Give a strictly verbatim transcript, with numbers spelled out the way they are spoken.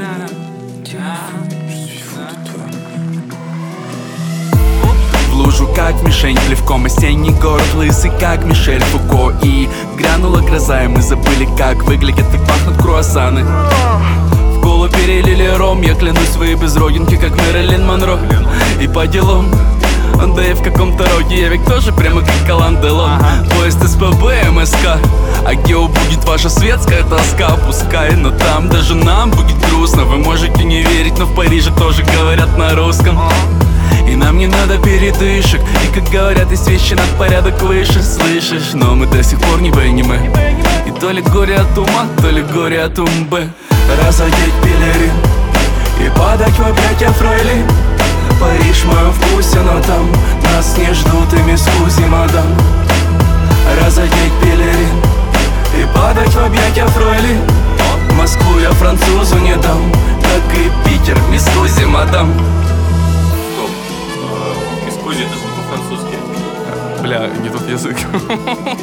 В лужу, как мишень, плевком осенний город, лысый, как Мишель Фуко. И грянула гроза, и мы забыли, как выглядят и пахнут круассаны. В колу перелили ром, я клянусь своей безродинки, как Мэрилин Монро. И по делам, да и в каком-то роде я ведь тоже прямо как Алан Делон. Поезд СПБ, МСК, а где убудет ваша светская тоска? Пускай, но там даже нам будет грустно. Вы можете не верить, но в Париже тоже говорят на русском. И нам не надо передышек. И как говорят, есть вещи на порядок выше, слышишь? Но мы до сих пор не в аниме. И то ли горе от ума, то ли горе от умбы. Разодеть пелерин и падать в объятия фройлен. Париж мой вкусе, но там нас не ждут и мискузи, мадам. Разодеть пелерин и падать в объятия фройлен. Москву я французу не дам, как и Питер, мискузи, мадам. Мискузи, это же не по-французски. Бля, не тот язык.